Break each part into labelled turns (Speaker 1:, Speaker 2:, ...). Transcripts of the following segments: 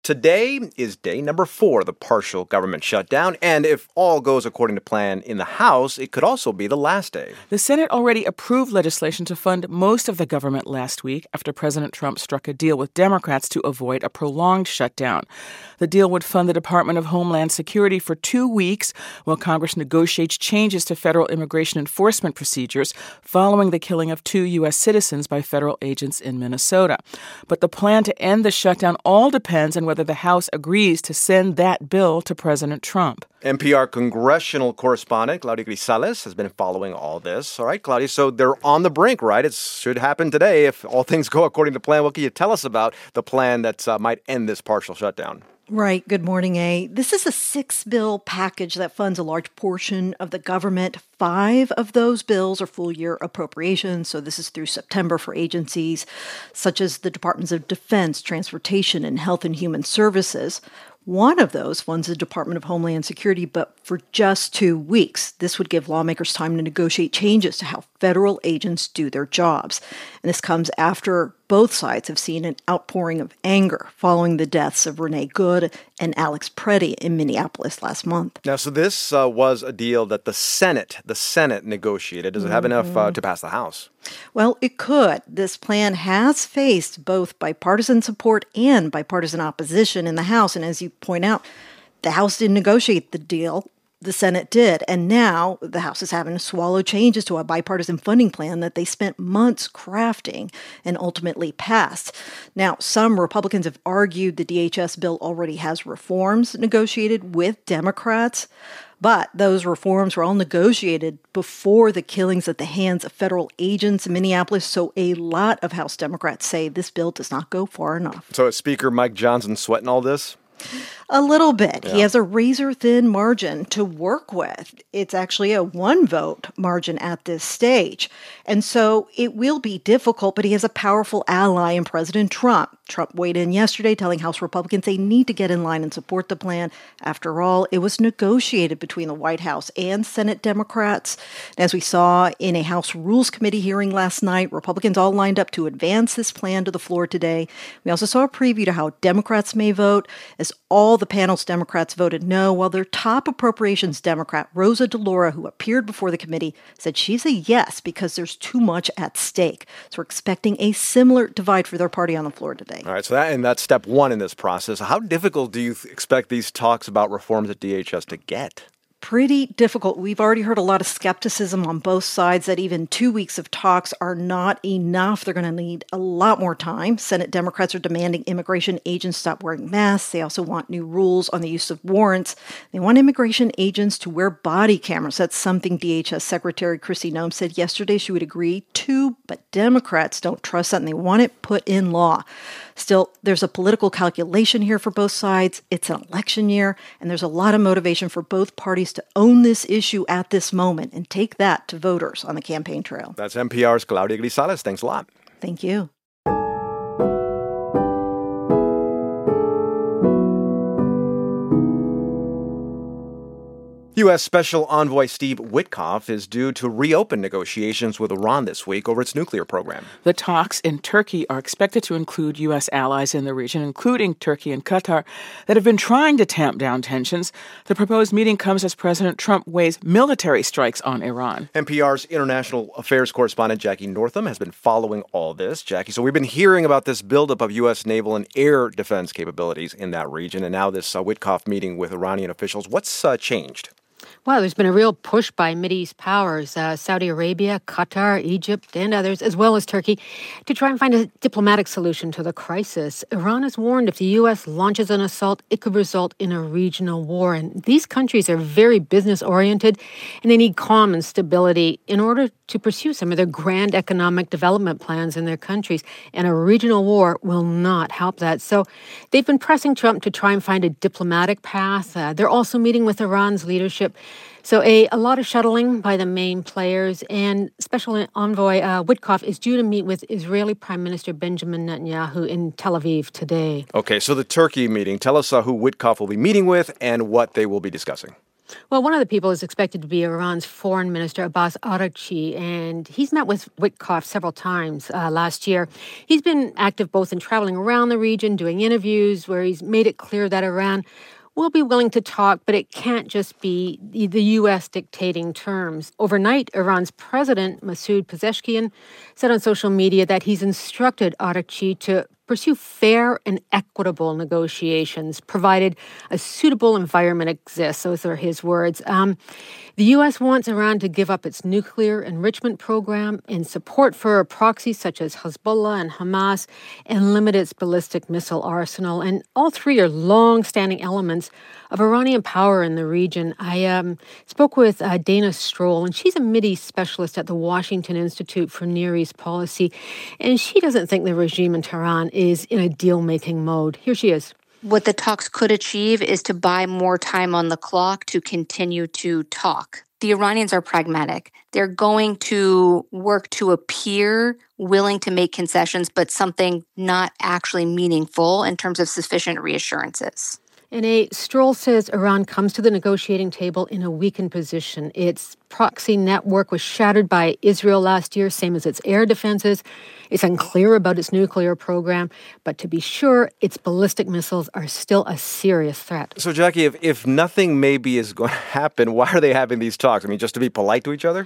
Speaker 1: Today is day number 4 of the partial government shutdown, and if all goes according to plan in the House, it could also be the last day.
Speaker 2: The Senate already approved legislation to fund most of the government last week after President Trump struck a deal with Democrats to avoid a prolonged shutdown. The deal would fund the Department of Homeland Security for 2 weeks while Congress negotiates changes to federal immigration enforcement procedures following the killing of 2 U.S. citizens by federal agents in Minnesota. But the plan to end the shutdown all depends on whether the House agrees to send that bill to President Trump.
Speaker 1: NPR congressional correspondent Claudia Grisales has been following all this. All right, Claudia, so they're on the brink, right? It should happen today if all things go according to plan. What can you tell us about the plan that might end this partial shutdown?
Speaker 3: Right. Good morning, A. This is a 6-bill package that funds a large portion of the government. 5 of those bills are full-year appropriations, so this is through September for agencies such as the Departments of Defense, Transportation, and Health and Human Services. One of those funds the Department of Homeland Security, but for just 2 weeks. This would give lawmakers time to negotiate changes to how federal agents do their jobs. And this comes after both sides have seen an outpouring of anger following the deaths of Renee Good and Alex Preddy in Minneapolis last month.
Speaker 1: Now, so this was a deal that the Senate negotiated. Does it have enough to pass the House?
Speaker 3: Well, it could. This plan has faced both bipartisan support and bipartisan opposition in the House. And as you point out, the House didn't negotiate the deal. The Senate did, and now the House is having to swallow changes to a bipartisan funding plan that they spent months crafting and ultimately passed. Now, some Republicans have argued the DHS bill already has reforms negotiated with Democrats, but those reforms were all negotiated before the killings at the hands of federal agents in Minneapolis, so a lot of House Democrats say this bill does not go far enough.
Speaker 1: So is Speaker Mike Johnson sweating all this?
Speaker 3: A little bit.
Speaker 1: Yeah.
Speaker 3: He has a razor-thin margin to work with. It's actually a 1-vote margin at this stage. And so it will be difficult, but he has a powerful ally in President Trump. Trump weighed in yesterday telling House Republicans they need to get in line and support the plan. After all, it was negotiated between the White House and Senate Democrats. And as we saw in a House Rules Committee hearing last night, Republicans all lined up to advance this plan to the floor today. We also saw a preview to how Democrats may vote, as all the panel's Democrats voted no, while their top appropriations Democrat, Rosa DeLauro, who appeared before the committee, said she's a yes because there's too much at stake. So we're expecting a similar divide for their party on the floor today.
Speaker 1: All right, so that's step 1 in this process. How difficult do you expect these talks about reforms at DHS to get?
Speaker 3: Pretty difficult. We've already heard a lot of skepticism on both sides that even 2 weeks of talks are not enough. They're going to need a lot more time. Senate Democrats are demanding immigration agents stop wearing masks. They also want new rules on the use of warrants. They want immigration agents to wear body cameras. That's something DHS Secretary Kristi Noem said yesterday she would agree to, but Democrats don't trust that and they want it put in law. Still, there's a political calculation here for both sides. It's an election year, and there's a lot of motivation for both parties to own this issue at this moment and take that to voters on the campaign trail.
Speaker 1: That's NPR's Claudia Grisales. Thanks a lot.
Speaker 3: Thank you.
Speaker 1: U.S. Special Envoy Steve Witkoff is due to reopen negotiations with Iran this week over its nuclear program.
Speaker 2: The talks in Turkey are expected to include U.S. allies in the region, including Turkey and Qatar, that have been trying to tamp down tensions. The proposed meeting comes as President Trump weighs military strikes on Iran.
Speaker 1: NPR's international affairs correspondent Jackie Northam has been following all this. Jackie, so we've been hearing about this buildup of U.S. naval and air defense capabilities in that region, and now this Witkoff meeting with Iranian officials. What's changed?
Speaker 4: Well, there's been a real push by Mideast powers, Saudi Arabia, Qatar, Egypt, and others, as well as Turkey, to try and find a diplomatic solution to the crisis. Iran has warned if the U.S. launches an assault, it could result in a regional war. And these countries are very business-oriented, and they need calm and stability in order to pursue some of their grand economic development plans in their countries. And a regional war will not help that. So they've been pressing Trump to try and find a diplomatic path. They're also meeting with Iran's leadership. So a lot of shuttling by the main players, and Special Envoy Witkoff is due to meet with Israeli Prime Minister Benjamin Netanyahu in Tel Aviv today.
Speaker 1: Okay, so the Turkey meeting. Tell us who Witkoff will be meeting with and what they will be discussing.
Speaker 4: Well, one of the people is expected to be Iran's Foreign Minister, Abbas Araghchi, and he's met with Witkoff several times last year. He's been active both in traveling around the region, doing interviews where he's made it clear that Iran will be willing to talk, but it can't just be the U.S. dictating terms. Overnight, Iran's president, Masoud Pezeshkian, said on social media that he's instructed Araghchi to pursue fair and equitable negotiations, provided a suitable environment exists. Those are his words. The U.S. wants Iran to give up its nuclear enrichment program in support for proxies such as Hezbollah and Hamas and limit its ballistic missile arsenal. And all three are long-standing elements of Iranian power in the region. I spoke with Dana Stroll, and she's a Mideast specialist at the Washington Institute for Near East Policy, and she doesn't think the regime in Tehran is in a deal-making mode. Here she is.
Speaker 5: What the talks could achieve is to buy more time on the clock to continue to talk. The Iranians are pragmatic. They're going to work to appear willing to make concessions, but something not actually meaningful in terms of sufficient reassurances.
Speaker 4: And Stroll says Iran comes to the negotiating table in a weakened position. Its proxy network was shattered by Israel last year, same as its air defenses. It's unclear about its nuclear program, but to be sure, its ballistic missiles are still a serious threat.
Speaker 1: So, Jackie, if nothing maybe is going to happen, why are they having these talks? I mean, just to be polite to each other?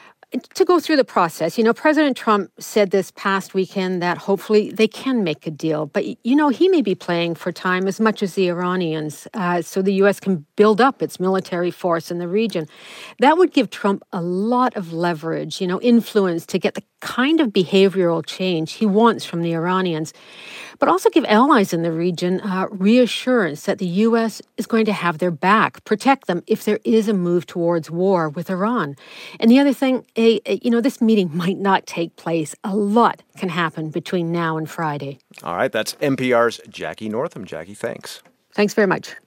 Speaker 4: To go through the process, President Trump said this past weekend that hopefully they can make a deal. But, he may be playing for time as much as the Iranians, so the U.S. can build up its military force in the region. That would give Trump a lot of leverage, influence to get the kind of behavioral change he wants from the Iranians, but also give allies in the region reassurance that the U.S. is going to have their back, protect them if there is a move towards war with Iran. And the other thing, this meeting might not take place. A lot can happen between now and Friday.
Speaker 1: All right, that's NPR's Jackie Northam. Jackie, thanks.
Speaker 4: Thanks very much.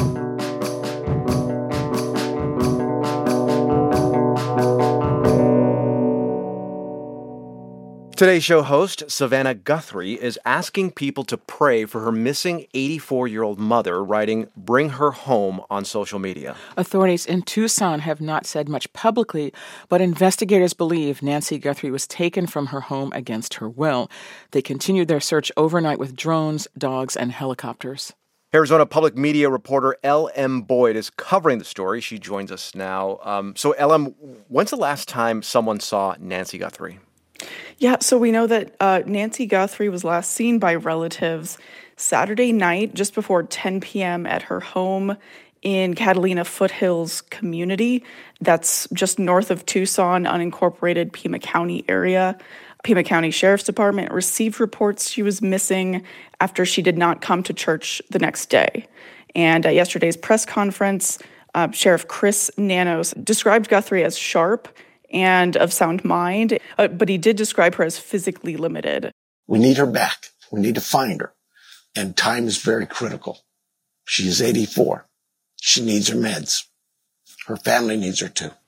Speaker 1: Today's show host, Savannah Guthrie, is asking people to pray for her missing 84-year-old mother, writing, "Bring her home" on social media.
Speaker 2: Authorities in Tucson have not said much publicly, but investigators believe Nancy Guthrie was taken from her home against her will. They continued their search overnight with drones, dogs, and helicopters.
Speaker 1: Arizona Public Media reporter L.M. Boyd is covering the story. She joins us now. So, L.M., when's the last time someone saw Nancy Guthrie?
Speaker 6: Yeah, so we know that Nancy Guthrie was last seen by relatives Saturday night, just before 10 p.m. at her home in Catalina Foothills community. That's just north of Tucson, unincorporated Pima County area. Pima County Sheriff's Department received reports she was missing after she did not come to church the next day. And at yesterday's press conference, Sheriff Chris Nanos described Guthrie as sharp and of sound mind, but he did describe her as physically limited.
Speaker 7: We need her back. We need to find her. And time is very critical. She is 84. She needs her meds. Her family needs her too.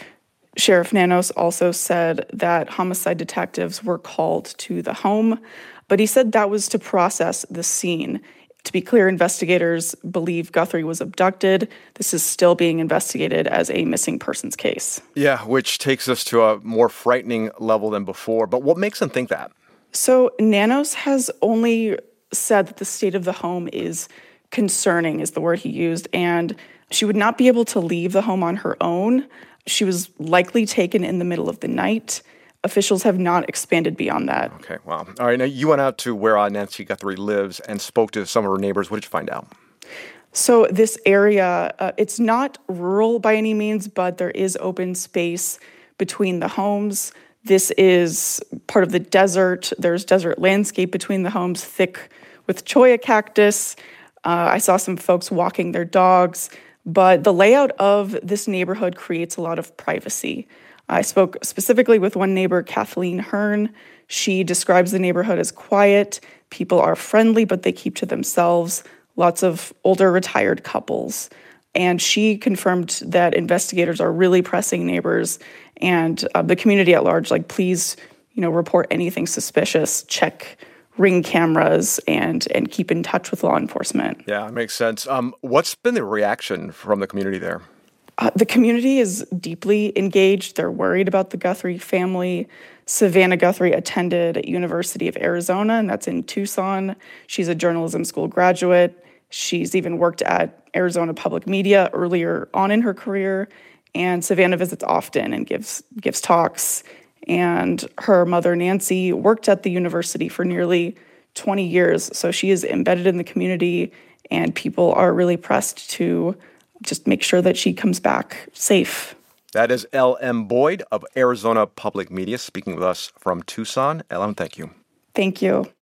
Speaker 6: Sheriff Nanos also said that homicide detectives were called to the home, but he said that was to process the scene. To be clear, investigators believe Guthrie was abducted. This is still being investigated as a missing persons case.
Speaker 1: Yeah, which takes us to a more frightening level than before. But what makes them think that?
Speaker 6: So Nanos has only said that the state of the home is concerning, is the word he used, and she would not be able to leave the home on her own. She was likely taken in the middle of the night. Officials have not expanded beyond that.
Speaker 1: Okay, wow. All right, now you went out to where Nancy Guthrie lives and spoke to some of her neighbors. What did you find out?
Speaker 6: So this area, it's not rural by any means, but there is open space between the homes. This is part of the desert. There's desert landscape between the homes, thick with cholla cactus. I saw some folks walking their dogs, but the layout of this neighborhood creates a lot of privacy. I spoke specifically with one neighbor, Kathleen Hearn. She describes the neighborhood as quiet. People are friendly, but they keep to themselves. Lots of older retired couples. And she confirmed that investigators are really pressing neighbors and the community at large, please, report anything suspicious, check Ring cameras, and keep in touch with law enforcement.
Speaker 1: Yeah, it makes sense. What's been the reaction from the community there?
Speaker 6: The community is deeply engaged. They're worried about the Guthrie family. Savannah Guthrie attended at University of Arizona, and that's in Tucson. She's a journalism school graduate. She's even worked at Arizona Public Media earlier on in her career. And Savannah visits often and gives talks. And her mother, Nancy, worked at the university for nearly 20 years. So she is embedded in the community, and people are really pressed to just make sure that she comes back safe.
Speaker 1: That is L.M. Boyd of Arizona Public Media speaking with us from Tucson. L.M., thank you.
Speaker 6: Thank you.